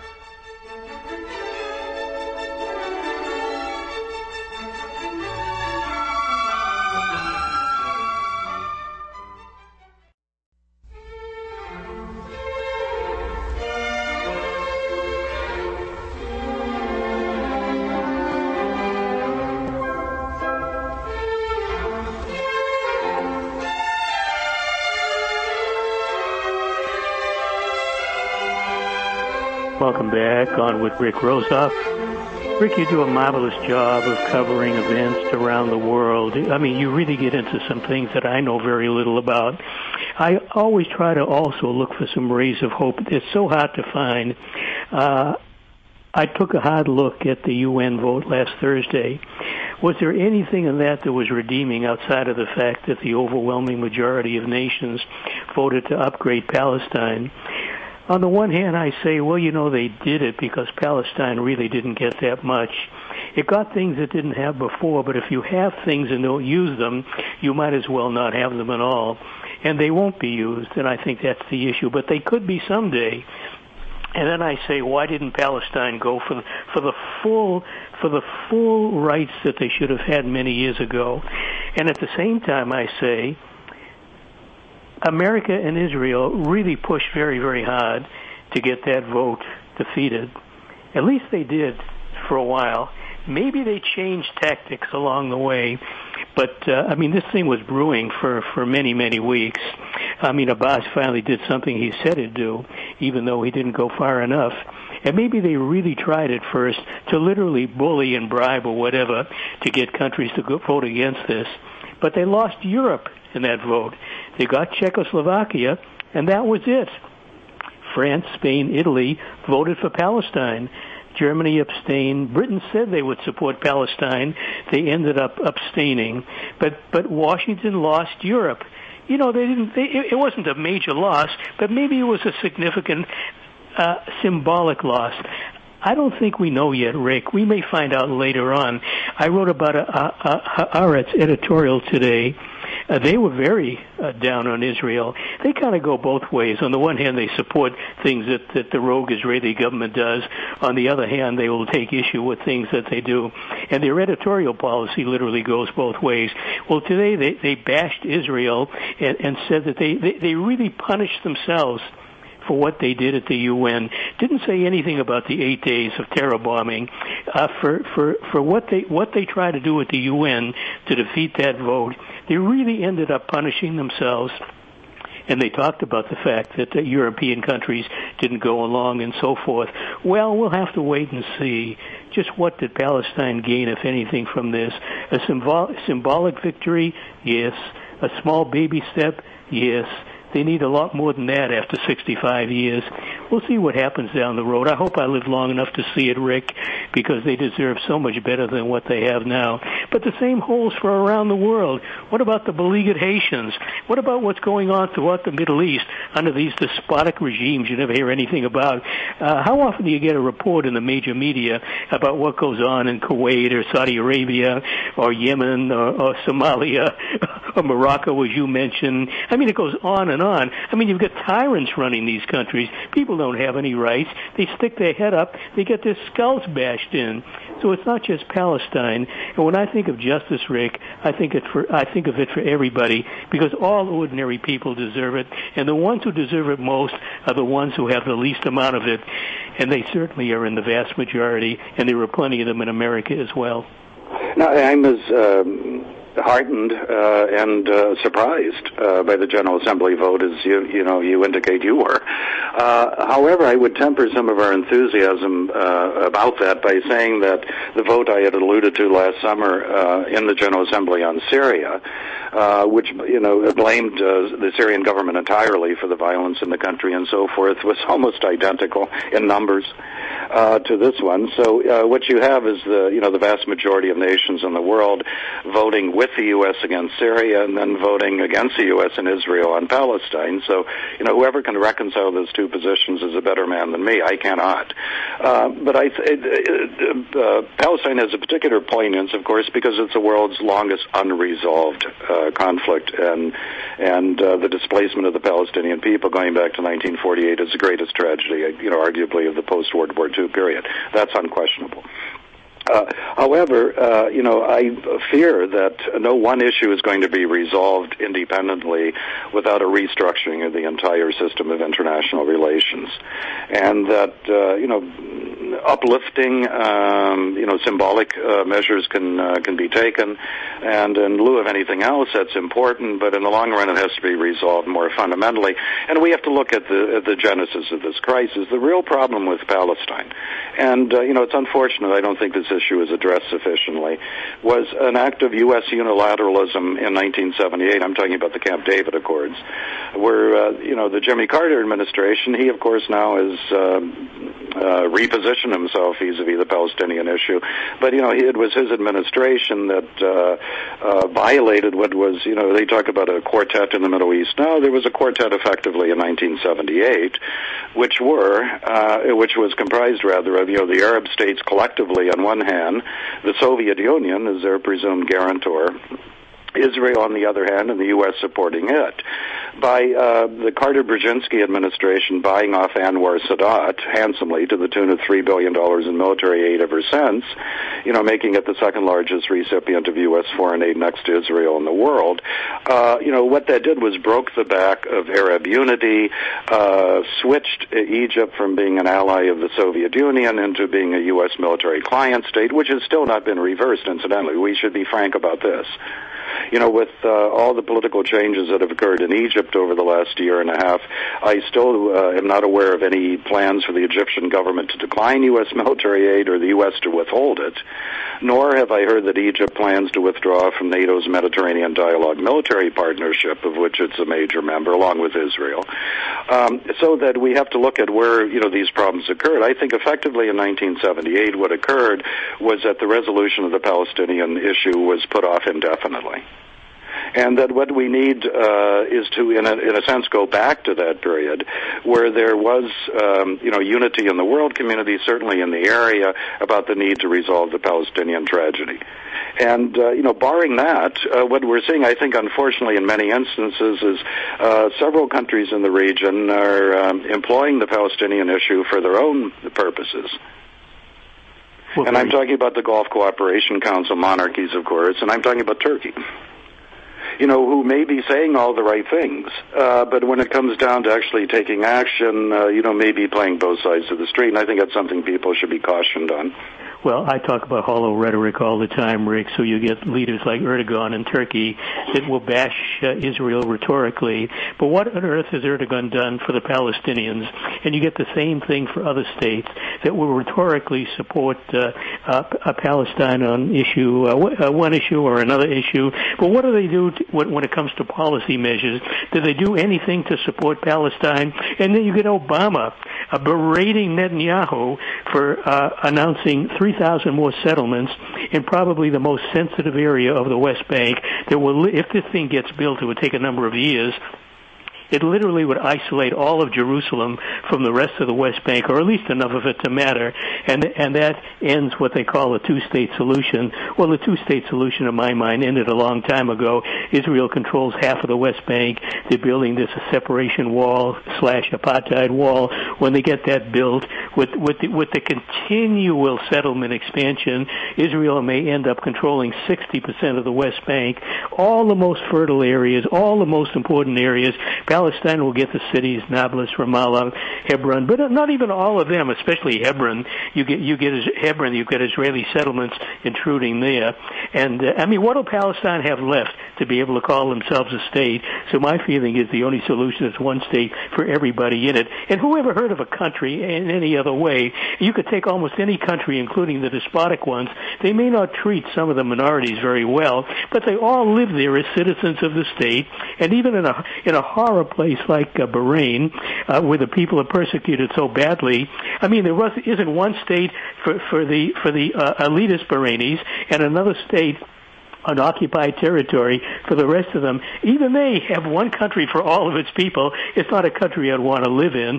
Welcome back on with Rick Rosoff. Rick, you do a marvelous job of covering events around the world. I mean, you really get into some things that I know very little about. I always try to also look for some rays of hope. It's so hard to find. Uh, I took a hard look at the U N vote last Thursday. Was there anything in that that was redeeming outside of the fact that the overwhelming majority of nations voted to upgrade Palestine? On the one hand, I say, well, you know, they did it because Palestine really didn't get that much. It got things it didn't have before, but if you have things and don't use them, you might as well not have them at all. And they won't be used, and I think that's the issue. But they could be someday. And then I say, why didn't Palestine go for the, for the full for the full rights that they should have had many years ago? And at the same time, I say, America and Israel really pushed very, very hard to get that vote defeated. At least they did for a while. Maybe they changed tactics along the way. But, uh, I mean, this thing was brewing for, for many, many weeks. I mean, Abbas finally did something he said he'd do, even though he didn't go far enough. And maybe they really tried at first to literally bully and bribe or whatever to get countries to go vote against this. But they lost Europe in that vote. They got Czechoslovakia, and that was it. France, Spain, Italy voted for Palestine. Germany abstained. Britain said they would support Palestine. They ended up abstaining. But but Washington lost Europe. You know, they didn't. They, it wasn't a major loss, but maybe it was a significant uh, symbolic loss. I don't think we know yet, Rick. We may find out later on. I wrote about a, a, a Haaretz editorial today uh, they were very uh, down on Israel. They kind of go both ways. On the one hand, they support things that, that the rogue Israeli government does. On the other hand, they will take issue with things that they do. And their editorial policy literally goes both ways. Well, today they, they bashed Israel and, and said that they, they, they really punished themselves for what they did at the U N. Didn't say anything about the eight days of terror bombing. Uh, for, for, for what they, what they tried to do at the U N to defeat that vote, they really ended up punishing themselves. And they talked about the fact that the European countries didn't go along and so forth. Well, we'll have to wait and see. Just what did Palestine gain, if anything, from this? A symbol- symbolic victory? Yes. A small baby step? Yes. They need a lot more than that after sixty-five years. We'll see what happens down the road. I hope I live long enough to see it, Rick, because they deserve so much better than what they have now. But the same holds for around the world. What about the beleaguered Haitians? What about what's going on throughout the Middle East under these despotic regimes you never hear anything about? Uh, how often do you get a report in the major media about what goes on in Kuwait or Saudi Arabia or Yemen or, or Somalia or Morocco, as you mentioned? I mean, it goes on and on. I mean, you've got tyrants running these countries. People don't have any rights. They stick their head up. They get their skulls bashed in. So it's not just Palestine. And when I think of justice, Rick, I think it for I think of it for everybody, because all ordinary people deserve it, and the ones who deserve it most are the ones who have the least amount of it, and they certainly are in the vast majority, and there are plenty of them in America as well. Now, I'm as um, heartened uh, and uh, surprised uh, by the General Assembly vote as you you know you indicate you were. Uh, however, I would temper some of our enthusiasm uh, about that by saying that the vote I had alluded to last summer uh, in the General Assembly on Syria, uh, which you know blamed uh, the Syrian government entirely for the violence in the country and so forth, was almost identical in numbers uh, to this one. So uh, what you have is the you know the vast majority of nations in the world voting with the U S against Syria, and then voting against the U S and Israel on Palestine. So, you know, whoever can reconcile those two positions is a better man than me. I cannot. Uh, but I, th- uh, Palestine has a particular poignance, of course, because it's the world's longest unresolved uh, conflict, and and uh, the displacement of the Palestinian people going back to nineteen forty-eight is the greatest tragedy, you know, arguably of the post-World War Two period. That's unquestionable. Uh, however, uh, you know, I fear that no one issue is going to be resolved independently without a restructuring of the entire system of international relations, and that uh, you know, uplifting, um, you know, symbolic uh, measures can uh, can be taken, and in lieu of anything else, that's important. But in the long run, it has to be resolved more fundamentally, and we have to look at the at the genesis of this crisis. The real problem with Palestine, and uh, you know, it's unfortunate. I don't think this issue is addressed sufficiently, was an act of U S unilateralism in nineteen seventy-eight. I'm talking about the Camp David Accords, where, uh, you know, the Jimmy Carter administration, he, of course, now has uh, uh, repositioned himself vis-a-vis the Palestinian issue. But, you know, it was his administration that uh, uh, violated what was, you know, they talk about a quartet in the Middle East. No, there was a quartet effectively in nineteen seventy-eight, which were, uh, which was comprised, rather, of, you know, the Arab states collectively on one hand, the Soviet Union as their presumed guarantor, Israel on the other hand, and the U S supporting it, by uh, the Carter-Brzezinski administration buying off Anwar Sadat handsomely to the tune of three billion dollars in military aid ever since, you know, making it the second largest recipient of U S foreign aid next to Israel in the world. Uh, you know, what that did was broke the back of Arab unity, uh, switched Egypt from being an ally of the Soviet Union into being a U S military client state, which has still not been reversed, incidentally. We should be frank about this. You know, with uh, all the political changes that have occurred in Egypt over the last year and a half, I still uh, am not aware of any plans for the Egyptian government to decline U S military aid or the U S to withhold it, nor have I heard that Egypt plans to withdraw from NATO's Mediterranean Dialogue military partnership, of which it's a major member, along with Israel. Um, so that we have to look at where, you know, these problems occurred. I think effectively in nineteen seventy-eight what occurred was that the resolution of the Palestinian issue was put off indefinitely. and that what we need uh, is to, in a, in a sense, go back to that period where there was, um, you know, unity in the world community, certainly in the area, about the need to resolve the Palestinian tragedy. And, uh, you know, barring that, uh, what we're seeing, I think, unfortunately, in many instances, is uh, several countries in the region are um, employing the Palestinian issue for their own purposes. Well, and I'm talking about the Gulf Cooperation Council monarchies, of course, and I'm talking about Turkey, you know, who may be saying all the right things, uh, but when it comes down to actually taking action, uh, you know, maybe playing both sides of the street, and I think that's something people should be cautioned on. Well, I talk about hollow rhetoric all the time, Rick, so you get leaders like Erdogan in Turkey that will bash uh, Israel rhetorically. But what on earth has Erdogan done for the Palestinians? And you get the same thing for other states that will rhetorically support uh, uh, a Palestine on issue, uh, one issue or another issue. But what do they do to, when it comes to policy measures? Do they do anything to support Palestine? And then you get Obama uh, berating Netanyahu for uh, announcing three thousand more settlements in probably the most sensitive area of the West Bank that will, if this thing gets built, it would take a number of years. It literally would isolate all of Jerusalem from the rest of the West Bank, or at least enough of it to matter, and and that ends what they call a two-state solution. Well, the two-state solution, in my mind, ended a long time ago. Israel controls half of the West Bank. They're building this separation wall slash apartheid wall. When they get that built, with with the, with the continual settlement expansion, Israel may end up controlling sixty percent of the West Bank, all the most fertile areas, all the most important areas. Palestine will get the cities, Nablus, Ramallah, Hebron, but not even all of them, especially Hebron. You get, you get Hebron, you get Israeli settlements intruding there. And, uh, I mean, what do Palestine have left to be able to call themselves a state? So my feeling is the only solution is one state for everybody in it. And who ever heard of a country in any other way? You could take almost any country, including the despotic ones. They may not treat some of the minorities very well, but they all live there as citizens of the state. And even in a, in a horror place like uh, Bahrain, uh, where the people are persecuted so badly. I mean, there was, isn't one state for, for the for the uh, elitist Bahrainis and another state on occupied territory for the rest of them. Even they have one country for all of its people. It's not a country I'd want to live in.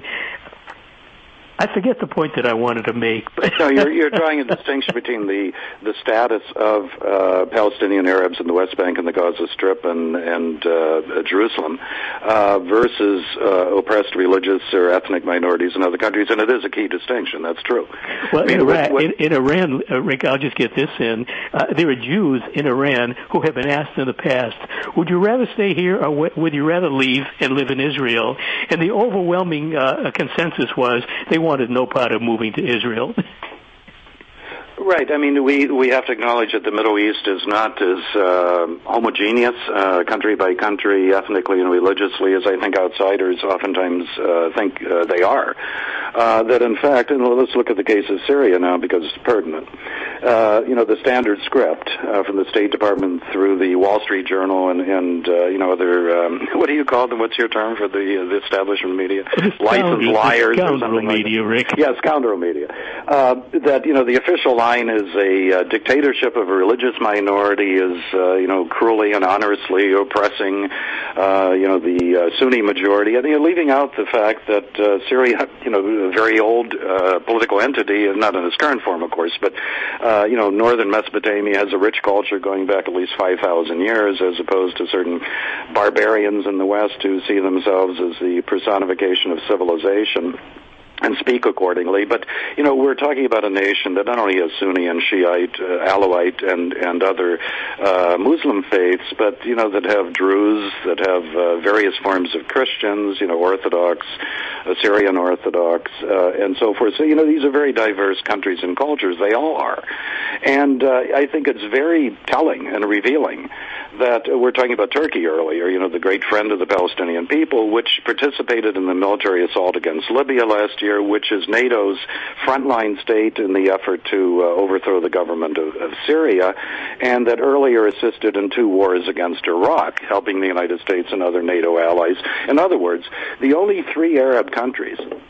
I forget the point that I wanted to make. No, you're, you're drawing a distinction between the the status of uh, Palestinian Arabs in the West Bank and the Gaza Strip and and uh, Jerusalem uh, versus uh, oppressed religious or ethnic minorities in other countries, and it is a key distinction. That's true. Well, I mean, in, Iran, what, what, in, in Iran, uh, Rick, I'll just get this in. Uh, there are Jews in Iran who have been asked in the past, would you rather stay here or w- would you rather leave and live in Israel? And the overwhelming uh, consensus was they wanted no part of moving to Israel. Right. I mean, we we have to acknowledge that the Middle East is not as uh, homogeneous, uh, country by country, ethnically and religiously, as I think outsiders oftentimes uh, think uh, they are. Uh, that, in fact, and let's look at the case of Syria now because it's pertinent. Uh, you know, the standard script uh, from the State Department through the Wall Street Journal and, and uh, you know, other, um, what do you call them? What's your term for the, uh, the establishment media? Licensed liars or something media, like Rick. Yeah, scoundrel media. Uh, that, you know, the official line is a uh, dictatorship of a religious minority is, uh, you know, cruelly and honorously oppressing, uh, you know, the uh, Sunni majority. And, you know, leaving out the fact that uh, Syria, you know, a very old uh, political entity, not in its current form, of course, but, uh, you know, northern Mesopotamia has a rich culture going back at least five thousand years, as opposed to certain barbarians in the West who see themselves as the personification of civilization and speak accordingly. But, you know, we're talking about a nation that not only has Sunni and Shiite, uh, Alawite, and, and other uh, Muslim faiths, but, you know, that have Druze, that have uh, various forms of Christians, you know, Orthodox, Syrian Orthodox, uh, and so forth. So, you know, these are very diverse countries and cultures. They all are. And uh, I think it's very telling and revealing that uh, we're talking about Turkey earlier, you know, the great friend of the Palestinian people, which participated in the military assault against Libya last year, which is NATO's frontline state in the effort to uh, overthrow the government of, of Syria, and that earlier assisted in two wars against Iraq, helping the United States and other NATO allies. In other words, the only three Arab countries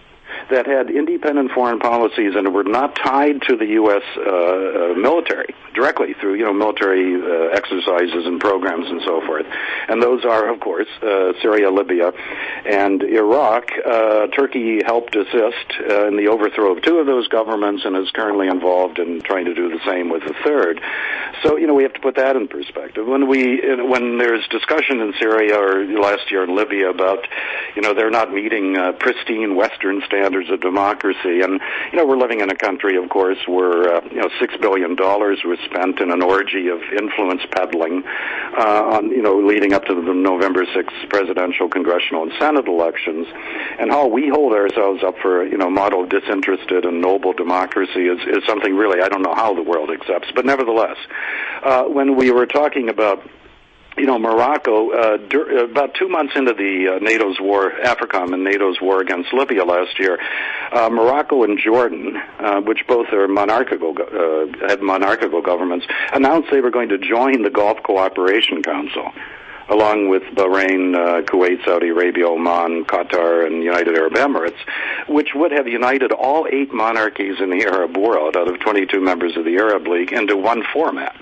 that had independent foreign policies and were not tied to the U S uh, uh, military directly through, you know, military uh, exercises and programs and so forth. And those are, of course, uh, Syria, Libya, and Iraq. Uh, Turkey helped assist uh, in the overthrow of two of those governments and is currently involved in trying to do the same with the third. So, you know, we have to put that in perspective. When we, when there's discussion in Syria or last year in Libya about, you know, they're not meeting uh, pristine Western standards of democracy, and, you know, we're living in a country, of course, where, uh, you know, six billion dollars was spent in an orgy of influence peddling, uh, on, you know, leading up to the November sixth presidential, congressional, and Senate elections, and how we hold ourselves up for, you know, model disinterested and noble democracy is, is something really I don't know how the world accepts. But nevertheless, uh, when we were talking about, you know, Morocco, uh, dur- about two months into the uh, NATO's war, AFRICOM and NATO's war against Libya last year, uh, Morocco and Jordan, uh, which both are monarchical, uh, had monarchical governments, announced they were going to join the Gulf Cooperation Council, along with Bahrain, uh, Kuwait, Saudi Arabia, Oman, Qatar, and United Arab Emirates, which would have united all eight monarchies in the Arab world out of twenty-two members of the Arab League into one format.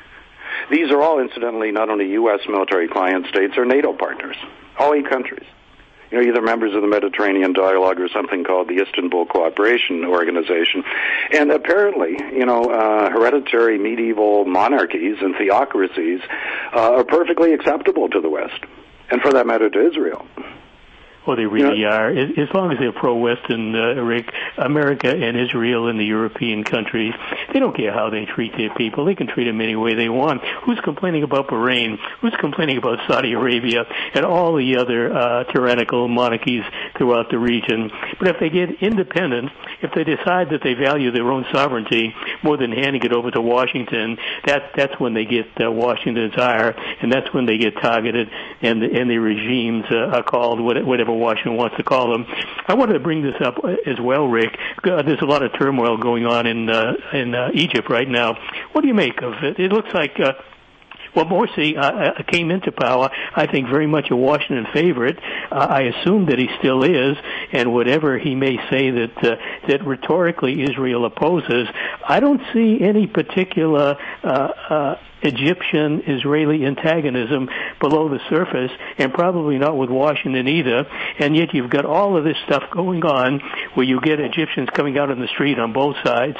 These are all, incidentally, not only U S military client states or NATO partners, all eight countries. You know, either members of the Mediterranean Dialogue or something called the Istanbul Cooperation Organization. And apparently, you know, uh, hereditary medieval monarchies and theocracies uh, are perfectly acceptable to the West, and for that matter, to Israel. Well, they really you know, are. As long as they're pro-Western, uh, Rick, America and Israel and the European countries, they don't care how they treat their people. They can treat them any way they want. Who's complaining about Bahrain? Who's complaining about Saudi Arabia and all the other uh, tyrannical monarchies throughout the region? But if they get independent, if they decide that they value their own sovereignty more than handing it over to Washington, that, that's when they get uh, Washington's ire, and that's when they get targeted, and the, and the regimes uh, are called whatever Washington wants to call them. I wanted to bring this up as well, Rick. Uh, there's a lot of turmoil going on in uh, in uh, Egypt right now. What do you make of it? It looks like uh, well, Morsi uh, came into power, I think, very much a Washington favorite. Uh, I assume that he still is, and whatever he may say that uh, that rhetorically Israel opposes, I don't see any particular uh, uh, Egyptian-Israeli antagonism below the surface, and probably not with Washington either. And yet you've got all of this stuff going on where you get Egyptians coming out on the street on both sides.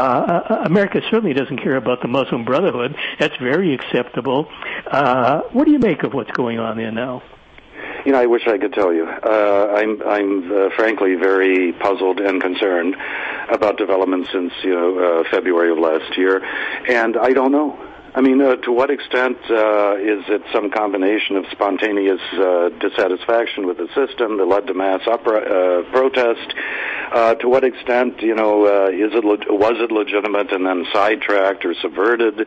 Uh, America certainly doesn't care about the Muslim Brotherhood. That's very acceptable. Uh, what do you make of what's going on there now? You know, I wish I could tell you. Uh, I'm, I'm uh, frankly very puzzled and concerned about developments since, you know, uh, February of last year, and I don't know. I mean, uh, to what extent uh, is it some combination of spontaneous uh, dissatisfaction with the system that led to mass upra- uh, protest? Uh, to what extent, you know, uh, is it le- was it legitimate and then sidetracked or subverted?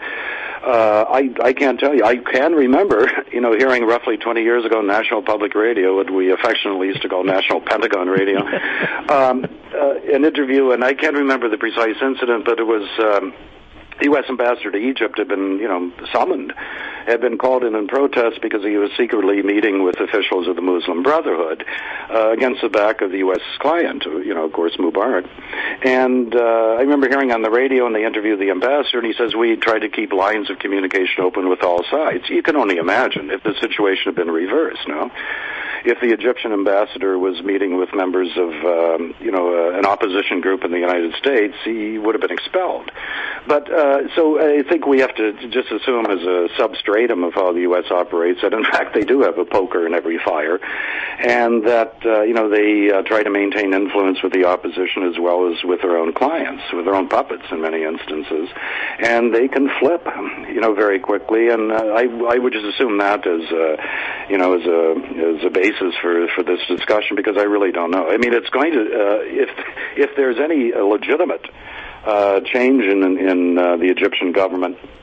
Uh, I, I can't tell you. I can remember, you know, hearing roughly twenty years ago National Public Radio, what we affectionately used to call National Pentagon Radio, um, uh, an interview, and I can't remember the precise incident, but it was... Um, the U S ambassador to Egypt had been, you know, summoned, had been called in in protest because he was secretly meeting with officials of the Muslim Brotherhood uh, against the back of the U S client, you know, of course, Mubarak. And uh, I remember hearing on the radio, and they interviewed the ambassador, and he says, we tried to keep lines of communication open with all sides. You can only imagine if the situation had been reversed, no? If the Egyptian ambassador was meeting with members of, um, you know, uh, an opposition group in the United States, he would have been expelled. But uh, so I think we have to just assume as a substratum of how the U S operates that, in fact, they do have a poker in every fire, and that, uh, you know, they uh, try to maintain influence with the opposition as well as with their own clients, with their own puppets in many instances. And they can flip, you know, very quickly. And uh, I, I would just assume that as, uh, you know, as a, as a base for for this discussion, because I really don't know. I mean, it's going to uh, if if there's any uh, legitimate uh, change in in uh, the Egyptian government,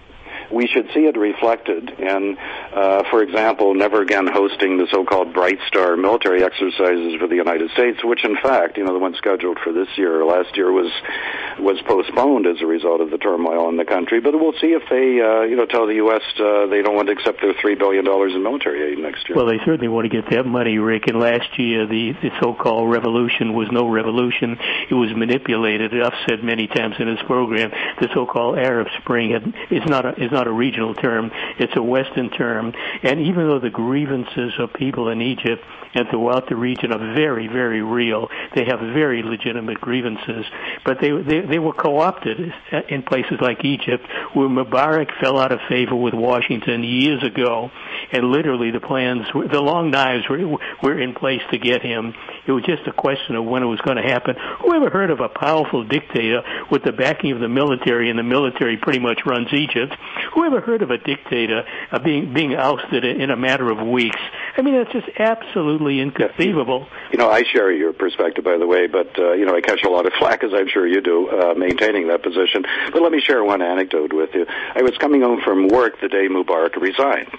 we should see it reflected in, uh, for example, never again hosting the so-called Bright Star military exercises for the United States, which in fact, you know, the one scheduled for this year or last year was was postponed as a result of the turmoil in the country. But we'll see if they, uh, you know, tell the U S uh, they don't want to accept their three billion dollars in military aid next year. Well, they certainly want to get that money, Rick. And last year, the, the so-called revolution was no revolution. It was manipulated. I've said many times in this program, the so-called Arab Spring had, is not a, is not a regional term. It's a Western term. And even though the grievances of people in Egypt and throughout the region are very, very real, they have very legitimate grievances. But they, they, they were co-opted in places like Egypt, where Mubarak fell out of favor with Washington years ago, and literally the plans, the long knives were, were in place to get him. It was just a question of when it was going to happen. Who ever heard of a powerful dictator with the backing of the military, and the military pretty much runs Egypt? Who ever heard of a dictator uh, being being ousted in a matter of weeks? I mean, that's just absolutely inconceivable. You know, I share your perspective, by the way, but, uh, you know, I catch a lot of flack, as I'm sure you do, uh, maintaining that position. But let me share one anecdote with you. I was coming home from work the day Mubarak resigned.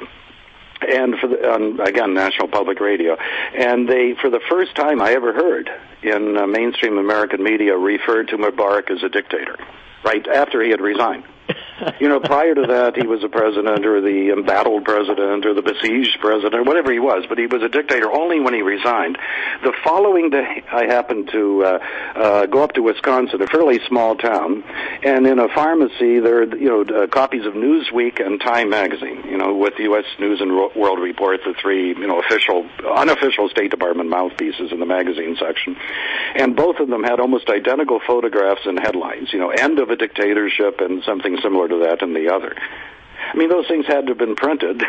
And for the, um, again, National Public Radio, and they, for the first time I ever heard in uh, mainstream American media, referred to Mubarak as a dictator, right after he had resigned. You know, prior to that, he was a president or the embattled president or the besieged president, whatever he was, but he was a dictator only when he resigned. The following day, I happened to uh, uh, go up to Wisconsin, a fairly small town, and in a pharmacy there are, you know, uh, copies of Newsweek and Time magazine, you know, with the U S News and World Report, the three, you know, official, unofficial State Department mouthpieces in the magazine section. And both of them had almost identical photographs and headlines, you know, end of a dictatorship and something similar to that in the other. I mean, those things had to have been printed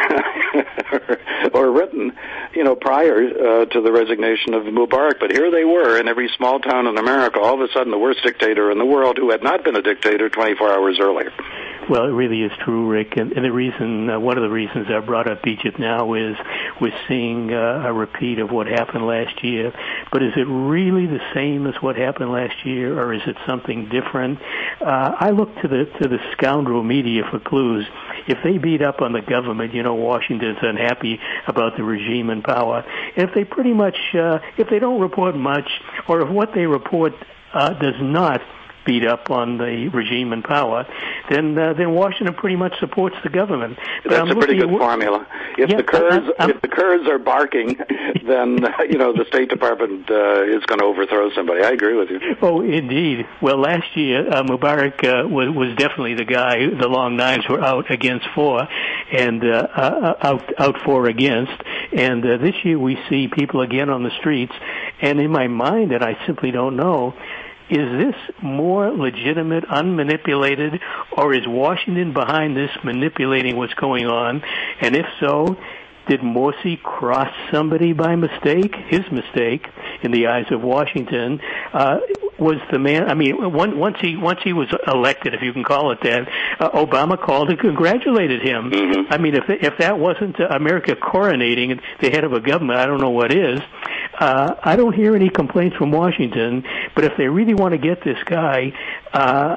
or, or written, you know, prior uh, to the resignation of Mubarak. But here they were in every small town in America, all of a sudden the worst dictator in the world who had not been a dictator twenty-four hours earlier. Well, it really is true, Rick. And, and the reason, uh, one of the reasons I brought up Egypt now is we're seeing uh, a repeat of what happened last year. But is it really the same as what happened last year, or is it something different? Uh, I look to the to the scoundrel media for clues. If they beat up on the government, you know, Washington's unhappy about the regime in power. And if they pretty much, uh, if they don't report much, or if what they report uh, does not beat up on the regime in power, then uh, then Washington pretty much supports the government. But That's I'm a pretty good at, formula. If yeah, the Kurds, I'm, I'm, if the Kurds are barking, then uh, you know the State Department uh, is going to overthrow somebody. I agree with you. Oh, indeed. Well, last year uh, Mubarak uh, was was definitely the guy. The long knives were out against four, and uh, uh, out out four against. And uh, this year we see people again on the streets. And in my mind, and I simply don't know, is this more legitimate, unmanipulated, or is Washington behind this manipulating what's going on? And if so, did Morsi cross somebody by mistake? His mistake, in the eyes of Washington, uh, was the man. I mean, one, once he once he was elected, if you can call it that, uh, Obama called and congratulated him. Mm-hmm. I mean, if if that wasn't America coronating the head of a government, I don't know what is. Uh, I don't hear any complaints from Washington, but if they really want to get this guy, uh,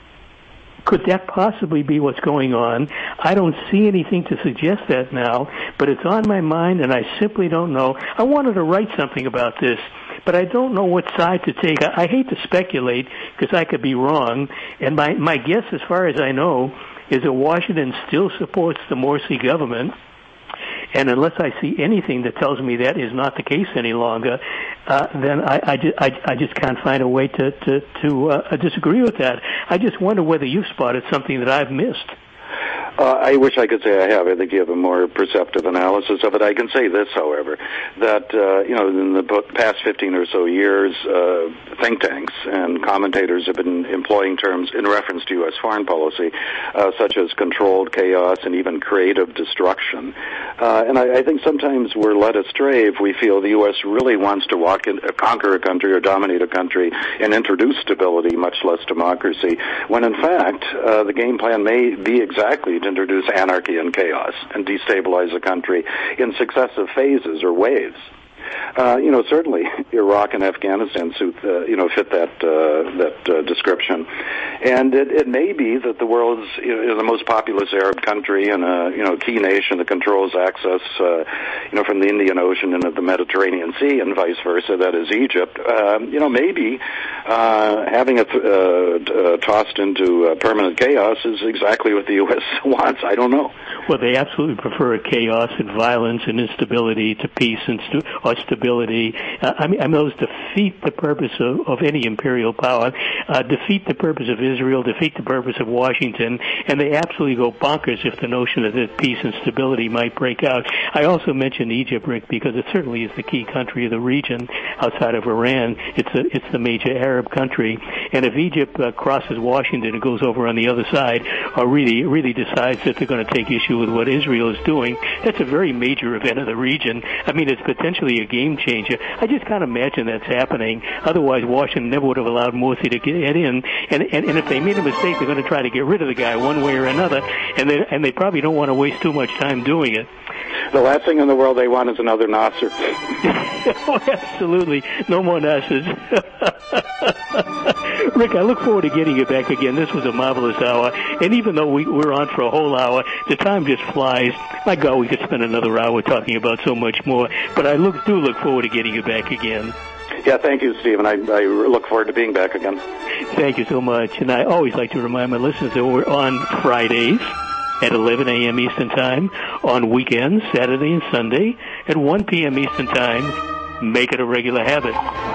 could that possibly be what's going on? I don't see anything to suggest that now, but it's on my mind, and I simply don't know. I wanted to write something about this, but I don't know what side to take. I, I hate to speculate because I could be wrong, and my, my guess, as far as I know, is that Washington still supports the Morsi government. And unless I see anything that tells me that is not the case any longer, uh, then I, I, just, I, I just can't find a way to, to, to uh, disagree with that. I just wonder whether you've spotted something that I've missed. Uh, I wish I could say I have. I think you have a more perceptive analysis of it. I can say this, however, that, uh, you know, in the past fifteen or so years, uh, think tanks and commentators have been employing terms in reference to U S foreign policy, uh, such as controlled chaos and even creative destruction. Uh, and I, I think sometimes we're led astray if we feel the U S really wants to walk in, uh, conquer a country or dominate a country and introduce stability, much less democracy, when in fact, uh, the game plan may be exactly to introduce anarchy and chaos and destabilize a country in successive phases or waves. Uh, you know, certainly Iraq and Afghanistan suit, uh, you know, fit that uh, that uh, description, and it, it may be that the world's you know, the most populous Arab country and a you know key nation that controls access, uh, you know, from the Indian Ocean into the Mediterranean Sea and vice versa. That is Egypt. Um, you know, maybe uh, having it uh, uh, tossed into uh, permanent chaos is exactly what the U S wants. I don't know. Well, they absolutely prefer chaos and violence and instability to peace and stu- or stability. Uh, I mean, I mean, those defeat the purpose of, of any imperial power, uh, defeat the purpose of Israel, defeat the purpose of Washington, and they absolutely go bonkers if the notion that peace and stability might break out. I also mentioned Egypt, Rick, because it certainly is the key country of the region outside of Iran. It's a, it's the major Arab country, and if Egypt uh, crosses Washington and goes over on the other side, or really really decides that they're going to take issue with what Israel is doing, that's a very major event of the region. I mean, it's potentially a game changer. I just can't imagine that's happening. Otherwise, Washington never would have allowed Morsi to get in. And, and, and if they made a mistake, they're going to try to get rid of the guy one way or another. And they, and they probably don't want to waste too much time doing it. The last thing in the world they want is another Nasser. Oh, absolutely. No more Nassers. Rick, I look forward to getting you back again. This was a marvelous hour. And even though we, we're on for a whole hour, the time just flies. My God, we could spend another hour talking about so much more. But I look, do look forward to getting you back again. Yeah, thank you, Stephen. I, I look forward to being back again. Thank you so much. And I always like to remind my listeners that we're on Fridays at eleven a.m. Eastern Time, on weekends, Saturday and Sunday, at one p.m. Eastern Time. Make it a regular habit.